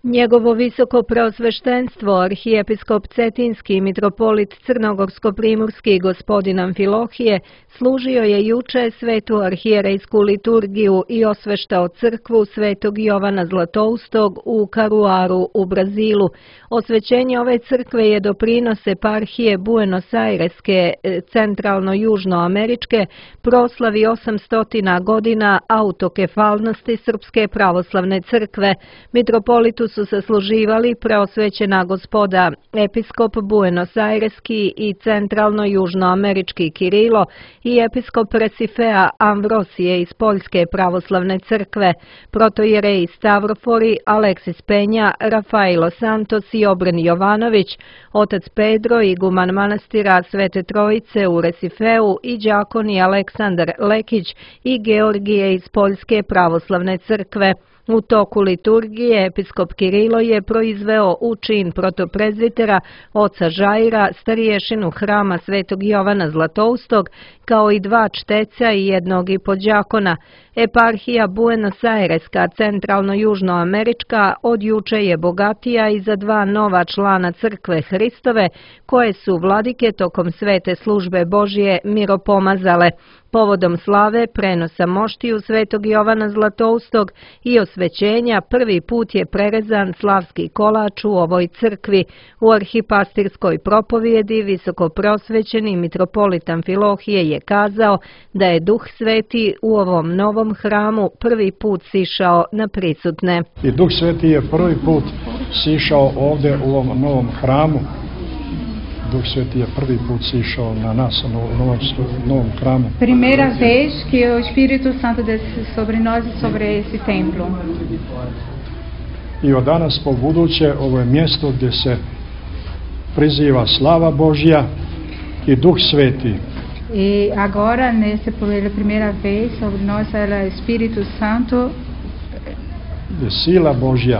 Njegovo visoko preosveštenstvo, arhijepiskop Cetinski mitropolit Crnogorsko-primorski gospodin Amfilohije, služio je juče svetu arhijerejsku liturgiju i osveštao crkvu Svetog Jovana Zlatoustog u Karuaru u Brazilu. Osvećenje ove crkve je doprinos eparhije Buenos Aireske, centralno-južnoameričke, proslavi 800 godina autokefalnosti Srpske pravoslavne crkve. Mitropolitu su sasluživali preosvećena gospoda episkop Buenos Aireski i centralno-južnoamerički Kirilo i episkop Resifea Amvrosije iz Poljske pravoslavne crkve, protojereji Stavrofori, Aleksis Penja, Rafailo Santos i Obren Jovanović, otac Pedro, iguman manastira Svete Trojice u Resifeu i đakoni Aleksandar Lekić i Georgije iz Poljske pravoslavne crkve. U toku liturgije episkop Kirilo je proizveo u čin protoprezvitera oca Žaira, stariješinu hrama Svetog Jovana Zlatoustog, kao i 2 čteca i 1 podđakona. Eparhija Buenos Aireska, centralno-južnoamerička, od juče je bogatija i za 2 nova člana crkve Hristove, koje su vladike tokom svete službe Božje miropomazale. Povodom slave prenosa moštiju Svetog Jovana Zlatoustog i osvećenja prvi put je prerezan slavski kolač u ovoj crkvi. U arhipastirskoj propovjedi visoko prosvećeni mitropolit Amfilohije je kazao da je Duh Sveti u ovom novom hramu prvi put sišao na prisutne. I Duh Sveti je prvi put sišao ovdje u ovom novom hramu. Duh Sveti je prvi put sišao na nas u novom hramu. Primeira vez que o Espírito Santo desce sobre nós e sobre esse templo. I od danas po buduće ovo je mjesto gdje se priziva slava Božja i Duh Sveti. E agora, pela primeira vez, sobre nós é o Espírito Santo. Je sila Božja.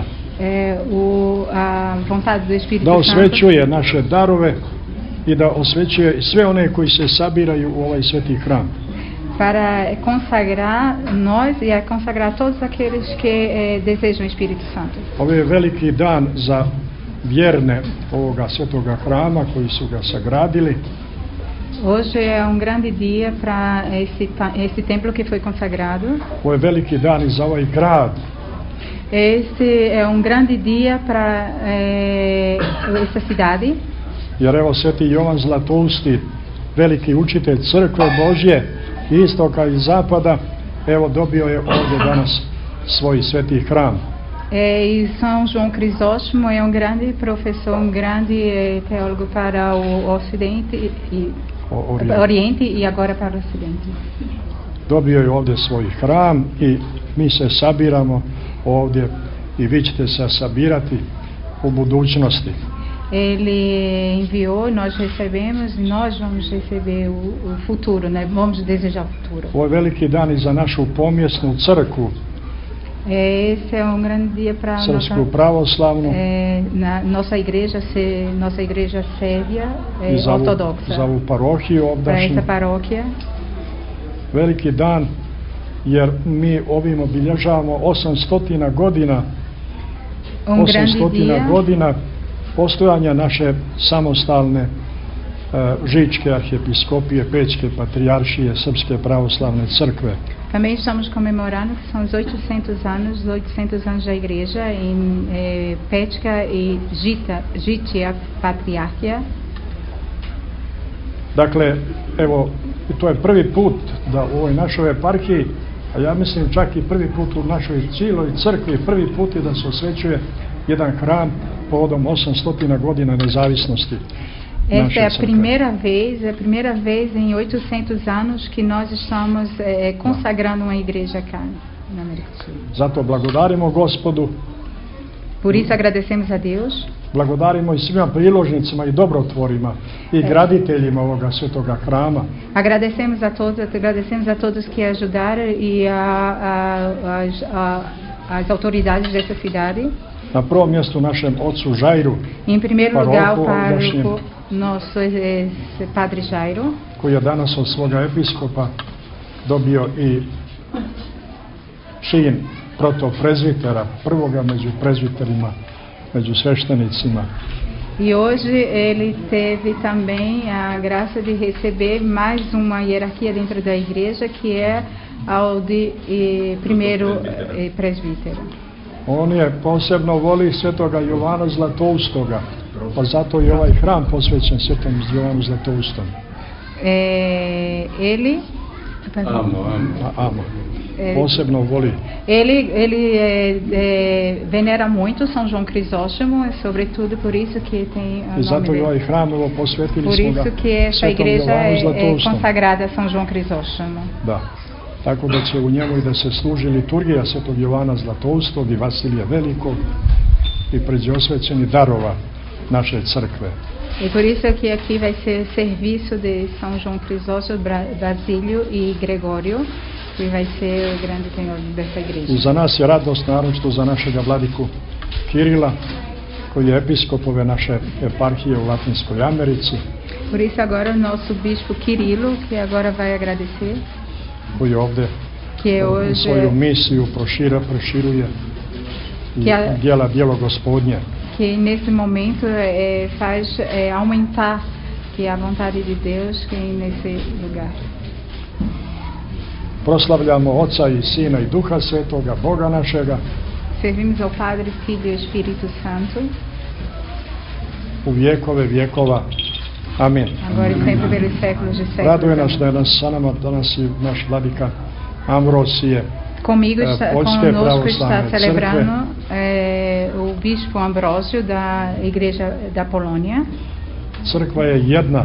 A vontade do Espírito da Santo. osvećuje naše darove i da osvećuje sve one koji se sabiraju u ovaj sveti hram. Para consagrar nós e consagrar todos aqueles que desejam o Espírito Santo. Ovo je veliki dan za vjerne ovoga svetoga hrama koji su ga sagradili. Hoje é grande dia para esse templo que foi consagrado. Ovo je veliki dan i za ovaj grad. Este é grande dia para essa cidade. Jer evo Sveti Jovan Zlatousti, veliki učitelj crkve Božje, istoka i zapada, evo dobio je ovdje danas svoj sveti hram. E São João Crisóstomo é grande professor, grande teólogo para o Ocidente e Oriente e agora para o Ocidente. Dobio je ovdje svoj hram i mi se sabiramo ovdje i vi ćete se sabirati u budućnosti. Ele enviou, nós recebemos e nós vamos receber o futuro, né? Vamos desejar o futuro. Ovo je veliki dan i za našu pomjesnu crkvu. Esse é grande dia para Srpsku pravoslavnu. Nossa igreja sérvia, ortodoxa. Za ovu parohiju ovdašnju. Para essa paróquia. Veliki dan jer mi ovim obilježavamo 800 godina. 800 godina postojanja naše samostalne Žičke arhijepiskopije, Pećke patrijaršije, Srpske pravoslavne crkve. Também estamos comemorando que são os 800 anos da igreja em Pećka e Žičja patrijarhija. Dakle, evo, to je prvi put da u ovoj našoj eparhiji, a ja mislim čak i prvi put u našoj cijeloj crkvi, prvi put je da se osvećuje jedan hram povodom 800 godina nezavisnosti. Essa é a primeira vez em 800 anos que nós estamos consagrando uma igreja cá na América do Sul. Zato blagodarimo Gospodu. Por isso agradecemos a Deus. Blagodarimo i svima priložnicima i dobrotvorima i graditeljima ovoga svetoga hrama. Agradecemos a todos que ajudaram e as autoridades dessa cidade. Na prvom mjestu našem ocu Žairu. Em primeiro lugar, o pároco, nosso padre Jairo, koji je danas od svoga episkopa dobio i čin protoprezvitera, prvoga među prezviterima među sveštenicima. E hoje ele teve também a graça de receber mais uma hierarquia dentro da igreja, que é ao de primeiro presbítero. On je posebno voli svetoga Jovana Zlatoustoga, pa zato je ovaj hram posvećen svetom Jovanu Zlatoustom. Ele posebno voli. Ele venera muito São João Crisóstomo, é sobretudo por isso que tem o nome dele. Por isso que essa igreja é consagrada a São João Crisóstomo. Da. Tako da će u njemu i da se služi liturgija svetog Jovana Zlatoustog i Vasilija Velikog i pređosvećeni darova naše crkve. E por isso que aqui vai ser serviço de São João Crisóstomo, Basílio e Gregório, que vai ser o grande tenor dessa igreja. I za nas je radost, naročito za našega vladiku Kirila, koji je episkop ove naše eparhije u Latinskoj Americi. Por isso agora o nosso bispo Quirilo, que agora vai agradecer, koji ovde svoju misiju proširuje i djela djelo Gospodnje. Que nesse momento faz aumentar que a vontade de Deus que nesse lugar. Proslavljamo Oca i Sina i Duha Svetoga, Boga našega. Servimos ao Padre, Filho e Espírito Santo. U vjekove vjekova. Amin. Agora e sempre pelos séculos de séculos. Raduje nas da je sa nama danas i naš vladika Ambrosije. Comigo conosco está celebrando o bispo Ambrósio da Igreja da Polônia. Crkva je jedna.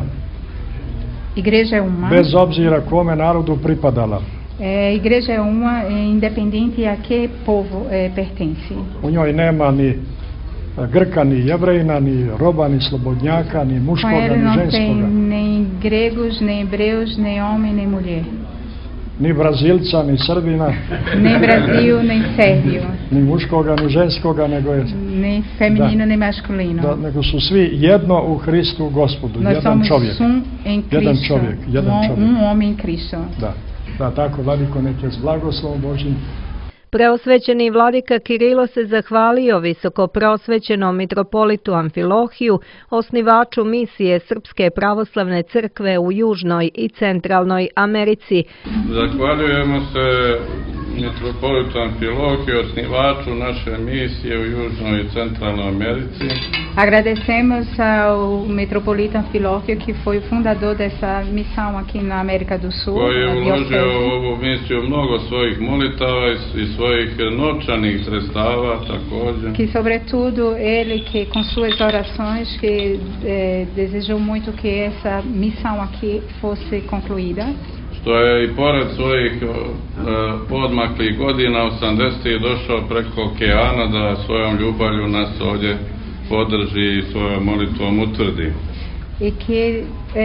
Igreja é uma. Bez obzira kome narodu pripadala. Igreja é uma, independente a que povo pertence. U njoj nema ni Grka, ni Jevrejina, ni roba, ni slobodnjaka, ni muškoga, ni ženskoga. Não tem nem gregos, nem hebreus, nem homem, nem mulher. Ni Brazilca, ni Srbina. Nem Brasil, nem Sérvio. Ni muškoga, ni ženskoga, nego je... Nem feminino, nem masculino. Nego su svi jedno u Hristu Gospodu, jedan čovjek. Jedan čovjek, jedan čovjek. Homem em Cristo. Da, tako, vladiko, nek je s blagoslovom Božjim. Preosvećeni vladika Kirilo se zahvalio visoko prosvećenom mitropolitu Amfilohiju, osnivaču misije Srpske pravoslavne crkve u Južnoj i Centralnoj Americi. Zahvaljujemo se mitropolitu Amfilohiju, osnivaču naše misije u Južnoj i Centralnoj Americi. Agradecemos ao metropolita Amfilohiju, que foi o fundador dessa missão aqui na América do Sul. Koji je uložio u ovu misiju mnogo svojih molitava i svojih novčanih sredstava također. Que sobretudo ele que com suas orações que desejou muito que essa missão aqui fosse concluída. Što je i pored svojih podmaklih godina 80. došao preko okeana da svojom ljubavlju nas ovdje podrži i svojom molitvom utvrdi. E que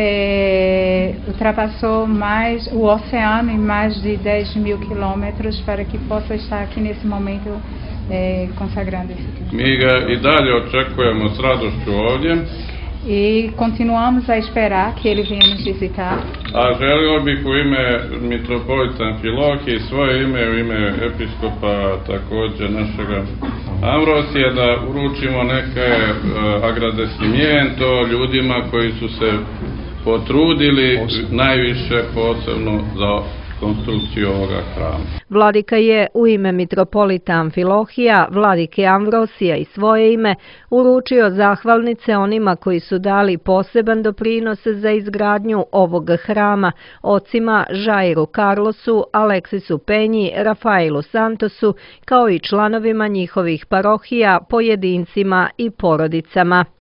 ultrapassou mais o oceano em mais de 10.000 quilômetros para que possa estar aqui nesse momento consagrando esse tempo. Mi ga i dalje očekujemo s radošću ovdje. E continuamos a esperar que ele venha nos visitar. A želio bih u ime mitropolita Amfilohije i svoje ime, u ime episkopa također našega Ambrosija, da uručimo neke agradecimiento ljudima koji su se potrudili najviše posebno za konstrukciju ovoga hrama. Vladika je u ime mitropolita Amfilohija, vladike Ambrosija i svoje ime uručio zahvalnice onima koji su dali poseban doprinos za izgradnju ovog hrama, ocima Jairu Carlosu, Aleksisu Penji, Rafaelu Santosu, kao i članovima njihovih parohija, pojedincima i porodicama.